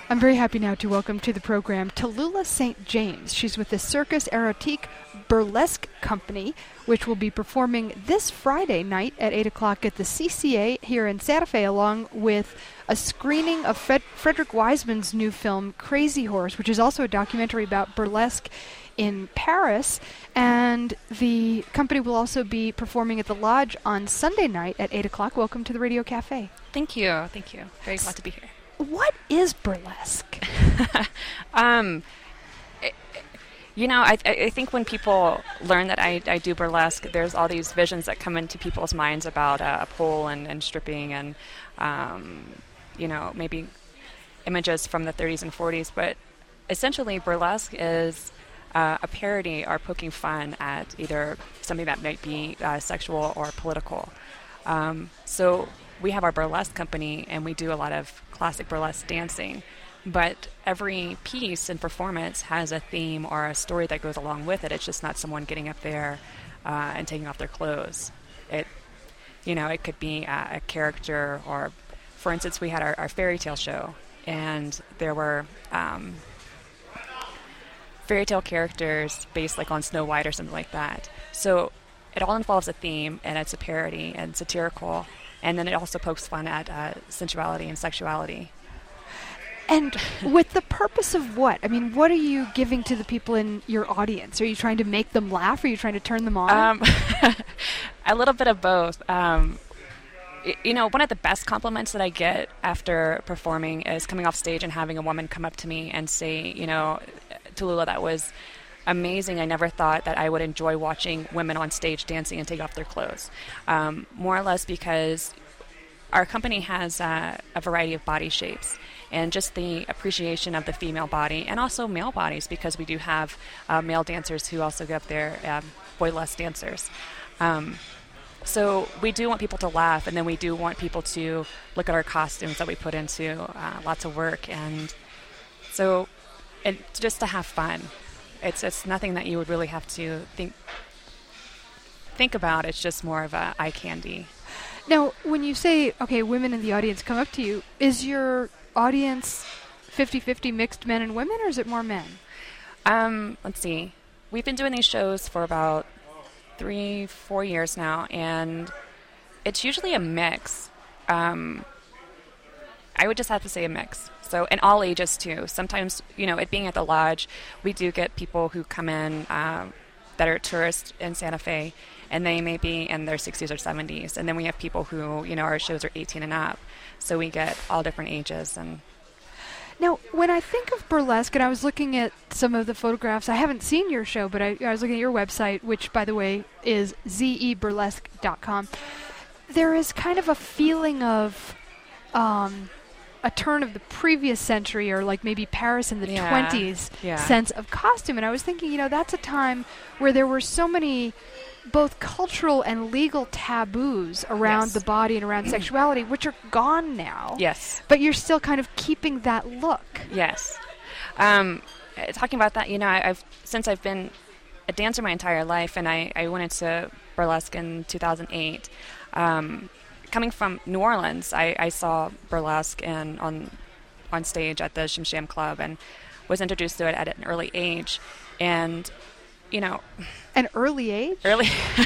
I'm very happy now to welcome to the program Tallulah St. James. She's with the Circus Erotique Burlesque Company, which will be performing this Friday night at 8 o'clock at the CCA here in Santa Fe, along with a screening of Frederick Wiseman's new film, Crazy Horse, which is also a documentary about burlesque in Paris. And the company will also be performing at the Lodge on Sunday night at 8 o'clock. Welcome to the Radio Cafe. Thank you. Thank you. Very glad to be here. What is burlesque? I think when people learn that I do burlesque, there's all these visions that come into people's minds about a pole and stripping and, maybe images from the 30s and 40s. But essentially, burlesque is a parody or poking fun at either something that might be sexual or political. So we have our burlesque company, and we do a lot of classic burlesque dancing. But every piece and performance has a theme or a story that goes along with it. It's just not someone getting up there and taking off their clothes. It could be a character, or, for instance, we had our fairy tale show, and there were fairy tale characters based like on Snow White or something like that. So it all involves a theme, and it's a parody and satirical, and then it also pokes fun at sensuality and sexuality. And with the purpose of what? I mean, what are you giving to the people in your audience? Are you trying to make them laugh? Are you trying to turn them on? A little bit of both. One of the best compliments that I get after performing is coming off stage and having a woman come up to me and say, Tallulah, that was amazing. I never thought that I would enjoy watching women on stage dancing and take off their clothes. More or less because our company has a variety of body shapes, and just the appreciation of the female body and also male bodies, because we do have male dancers who also get up there, boylesque dancers. So we do want people to laugh, and then we do want people to look at our costumes that we put into lots of work, and so just to have fun. It's nothing that you would really have to think about. It's just more of a eye candy. Now, when you say, okay, women in the audience come up to you, is your audience 50-50 mixed men and women, or is it more men? Let's see. We've been doing these shows for about 3-4 years now, and it's usually a mix. I would just have to say a mix. So, and all ages too. Sometimes, it being at the Lodge, we do get people who come in that are tourists in Santa Fe, and they may be in their 60s or 70s. And then we have people who, our shows are 18 and up. So we get all different ages. And now, when I think of burlesque, and I was looking at some of the photographs, I haven't seen your show, but I was looking at your website, which, by the way, is zeburlesque.com. There is kind of a feeling of a turn of the previous century, or like maybe Paris in the 20s sense of costume. And I was thinking, that's a time where there were so many both cultural and legal taboos around the body and around sexuality, which are gone now. Yes. But you're still kind of keeping that look. Yes. Talking about that, since I've been a dancer my entire life, and I went into burlesque in 2008. Coming from New Orleans, I saw burlesque on stage at the Shim Sham Club, and was introduced to it at an early age. And an early age? Early.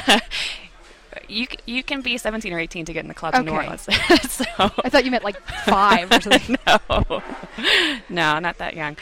You can be 17 or 18 to get in the club in New Orleans. So I thought you meant like 5 or something. No, not that young.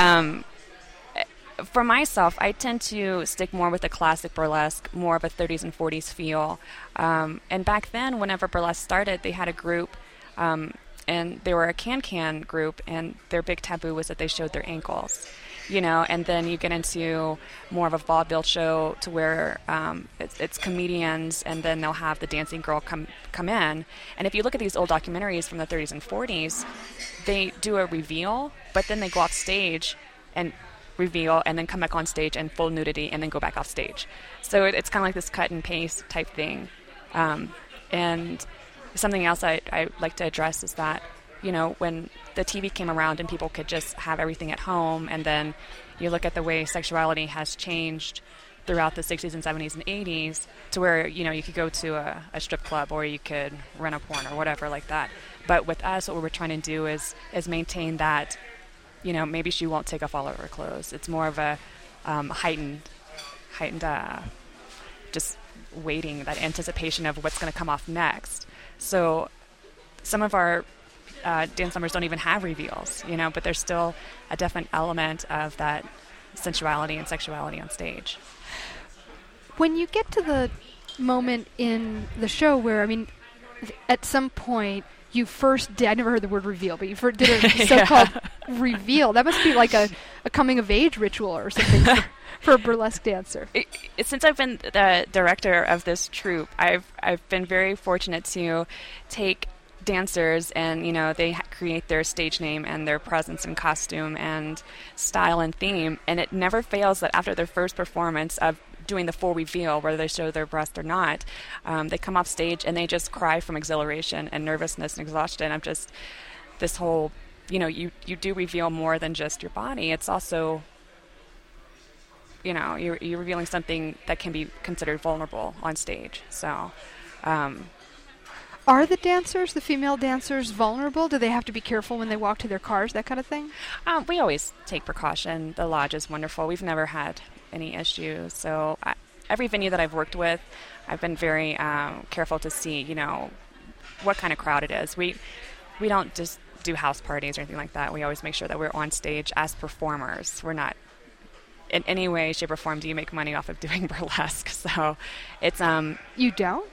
For myself, I tend to stick more with the classic burlesque, more of a 30s and 40s feel. And back then, whenever burlesque started, they had a group, and they were a can-can group, and their big taboo was that they showed their ankles. And then you get into more of a vaudeville show to where it's comedians, and then they'll have the dancing girl come in. And if you look at these old documentaries from the 30s and 40s, they do a reveal, but then they go off stage and reveal, and then come back on stage and full nudity, and then go back off stage. So it's kind of like this cut and paste type thing. And something else I like to address is that, when the TV came around and people could just have everything at home, and then you look at the way sexuality has changed throughout the 60s and 70s and 80s, to where, you could go to a strip club, or you could rent a porn or whatever like that. But with us, what we're trying to do is maintain that maybe she won't take off all of her clothes. It's more of a heightened, just waiting, that anticipation of what's going to come off next. So some of our dance numbers don't even have reveals, but there's still a definite element of that sensuality and sexuality on stage. When you get to the moment in the show where, at some point you first did, I never heard the word reveal, but you first did a so-called reveal. That must be like a coming-of-age ritual or something for a burlesque dancer. Since I've been the director of this troupe, I've been very fortunate to take dancers and, they create their stage name and their presence and costume and style and theme, and it never fails that after their first performance of doing the full reveal, whether they show their breast or not, they come off stage and they just cry from exhilaration and nervousness and exhaustion. I'm just, this whole, you do reveal more than just your body. It's also, you're revealing something that can be considered vulnerable on stage. So, are the female dancers, vulnerable? Do they have to be careful when they walk to their cars, that kind of thing? We always take precaution. The lodge is wonderful. We've never had any issues. So every venue that I've worked with, I've been very careful to see, what kind of crowd it is. We don't just do house parties or anything like that. We always make sure that we're on stage as performers. We're not in any way, shape, or form do you make money off of doing burlesque. So it's You don't?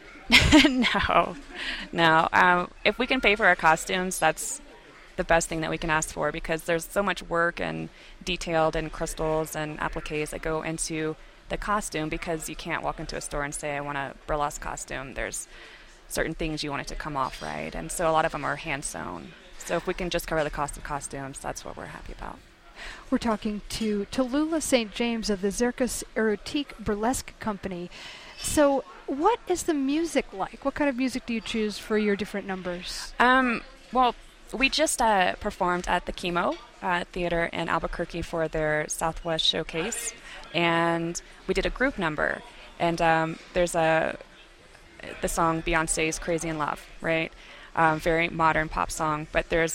No. If we can pay for our costumes, that's the best thing that we can ask for, because there's so much work and detailed and crystals and appliques that go into the costume, because you can't walk into a store and say, I want a burlesque costume. There's certain things you want it to come off right, and so a lot of them are hand sewn. So if we can just cover the cost of costumes, that's what we're happy about. We're talking to Tallulah St. James of the Zirkus Erotique Burlesque Company. So what is the music like? What kind of music do you choose for your different numbers? Well, we just performed at the Chemo Theater in Albuquerque for their Southwest Showcase, and we did a group number. And there's the song Beyonce's Crazy in Love, right? Very modern pop song, but there's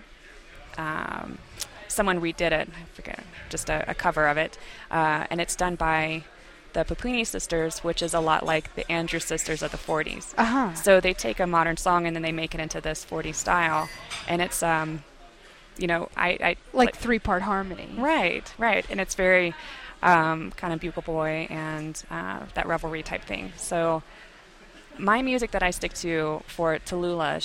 someone redid it, I forget, just a cover of it, and it's done by the Puccini sisters, which is a lot like the Andrews sisters of the 40s. Uh-huh. So they take a modern song and then they make it into this 40s style, and it's I like three-part harmony. Right, and it's very kind of Bugle Boy and that revelry type thing. So my music that I stick to for Tallulah,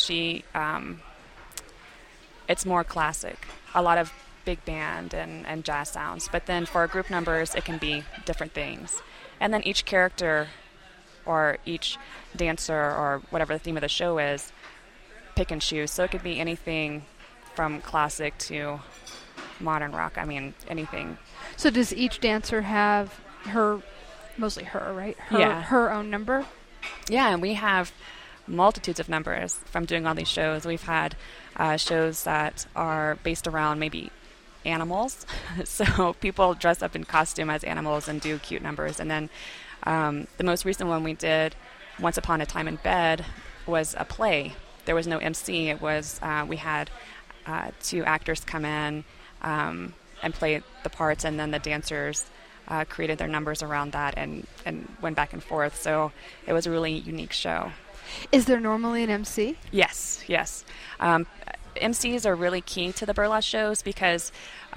it's more classic, a lot of big band and jazz sounds. But then for group numbers, it can be different things. And then each character or each dancer or whatever the theme of the show is, pick and choose. So it could be anything from classic to modern rock. Anything. So does each dancer have mostly her, right? Her own number? Yeah, and we have multitudes of numbers from doing all these shows. We've had shows that are based around maybe animals. So people dress up in costume as animals and do cute numbers. And then the most recent one we did, Once Upon a Time in Bed, was a play. There was no MC. It was we had two actors come in and play the parts, and then the dancers created their numbers around that and went back and forth. So it was a really unique show. Is there normally an MC? Yes. MCs are really key to the burlesque shows because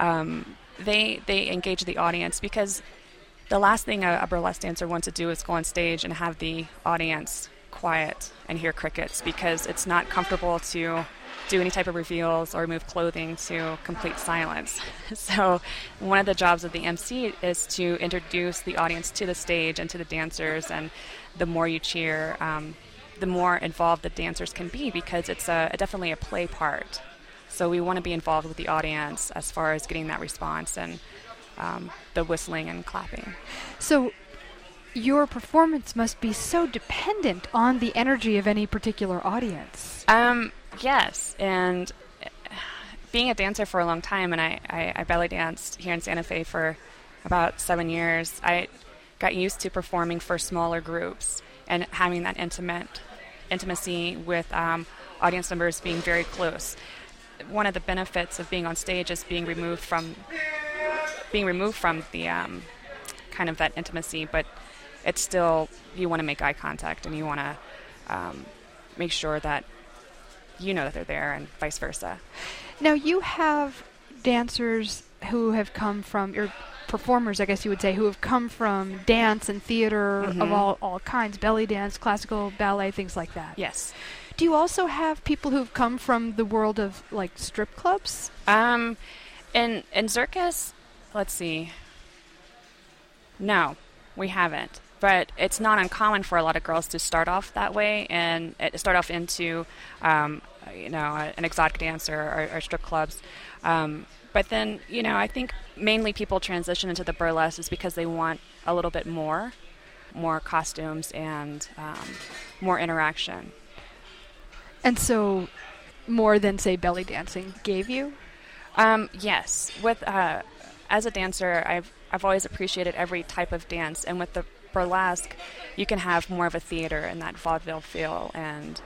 they engage the audience, because the last thing a burlesque dancer wants to do is go on stage and have the audience quiet and hear crickets, because it's not comfortable to do any type of reveals or move clothing to complete silence. So one of the jobs of the MC is to introduce the audience to the stage and to the dancers, and the more you cheer, the more involved the dancers can be, because it's definitely a play part. So we want to be involved with the audience as far as getting that response and the whistling and clapping. So your performance must be so dependent on the energy of any particular audience. Yes, and being a dancer for a long time, and I belly danced here in Santa Fe for about 7 years, I got used to performing for smaller groups and having that intimacy with audience members being very close. one of the benefits of being on stage is being removed from the kind of that intimacy, but it's still, you want to make eye contact and you want to make sure that you know that they're there and vice versa. Now you have dancers who have come from, or performers, I guess you would say, who have come from dance and theater of all kinds, belly dance, classical, ballet, things like that. Yes. Do you also have people who've come from the world of like strip clubs? In Zirkus, let's see. No, we haven't. But it's not uncommon for a lot of girls to start off that way and start off into, an exotic dancer or strip clubs. But then, I think mainly people transition into the burlesque is because they want a little bit more costumes and more interaction. And so more than, say, belly dancing gave you? Yes. With as a dancer, I've always appreciated every type of dance, and with the burlesque, you can have more of a theater and that vaudeville feel, and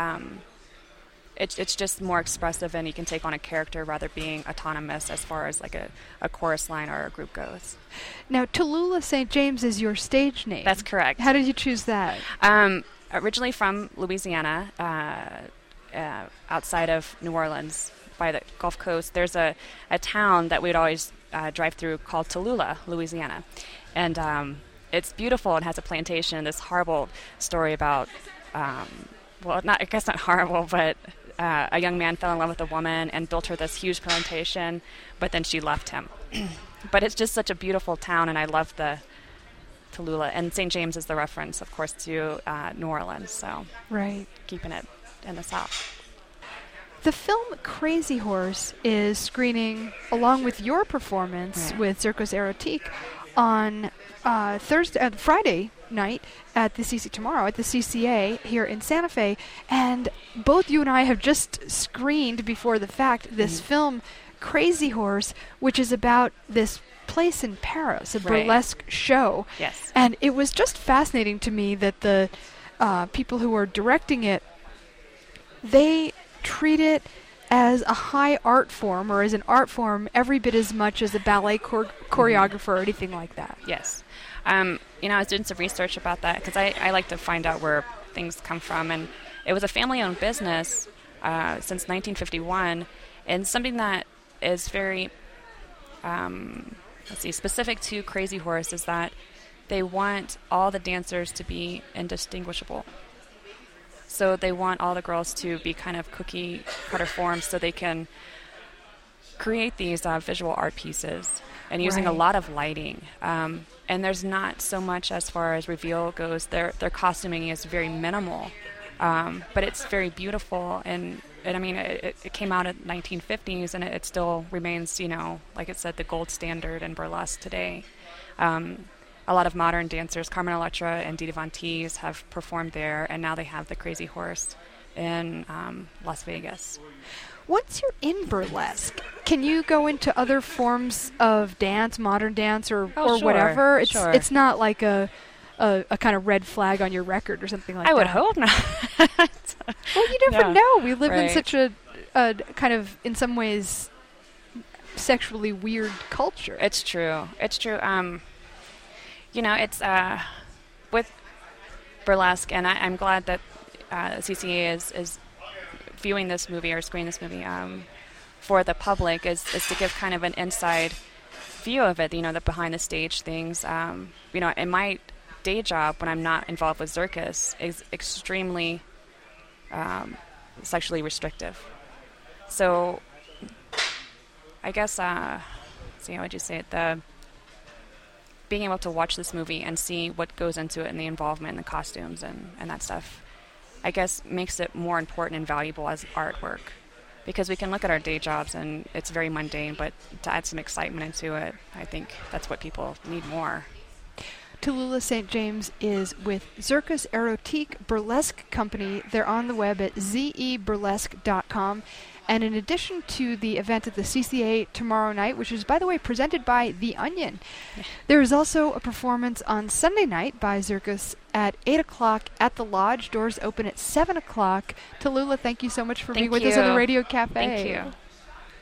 it's just more expressive, and you can take on a character rather being autonomous as far as like a chorus line or a group goes. Now, Tallulah St. James is your stage name. That's correct. How did you choose that? Originally from Louisiana, outside of New Orleans, by the Gulf Coast, there's a town that we'd always drive through called Tallulah, Louisiana. And it's beautiful and has a plantation. This horrible story about, I guess not horrible, but a young man fell in love with a woman and built her this huge plantation, but then she left him. But it's just such a beautiful town, and I love the Tallulah. And St. James is the reference, of course, to New Orleans, so right, keeping it in the South. The film Crazy Horse is screening along with your performance with Zirkus Erotique on Friday night at the tomorrow at the CCA here in Santa Fe, and both you and I have just screened before the fact this film Crazy Horse, which is about this place in Paris, a burlesque show. Yes. And it was just fascinating to me that the people who are directing it, they treat it as a high art form, or as an art form, every bit as much as a ballet choreographer or anything like that. Yes. I was doing some research about that because I like to find out where things come from. And it was a family-owned business since 1951, and something that is very, specific to Crazy Horse is that they want all the dancers to be indistinguishable. So they want all the girls to be kind of cookie cutter forms so they can create these visual art pieces and using a lot of lighting. And there's not so much as far as reveal goes. Their costuming is very minimal, but it's very beautiful. And I mean, it came out in the 1950s, and it still remains, like it said, the gold standard in burlesque today. A lot of modern dancers, Carmen Electra and Dita Von Teese, have performed there, and now they have the Crazy Horse in Las Vegas. Once you're in burlesque, can you go into other forms of dance, modern dance, or whatever? It's not like a kind of red flag on your record or something like that. I would hope not. Well, you never know. We live in such a kind of, in some ways, sexually weird culture. It's true. It's with burlesque, and I'm glad that CCA is viewing this movie or screening this movie for the public, is to give kind of an inside view of it, the behind the stage things. In my day job, when I'm not involved with Zirkus, is extremely sexually restrictive. So I guess, how would you say it? Being able to watch this movie and see what goes into it and the involvement and the costumes and that stuff, I guess makes it more important and valuable as artwork. Because we can look at our day jobs and it's very mundane, but to add some excitement into it, I think that's what people need more. Tallulah St. James is with Zirkus Erotique Burlesque Company. They're on the web at zeburlesque.com. And in addition to the event at the CCA tomorrow night, which is, by the way, presented by The Onion, there is also a performance on Sunday night by Zirkus at 8 o'clock at the Lodge. Doors open at 7 o'clock. Tallulah, thank you so much for being with us on the Radio Cafe. Thank you.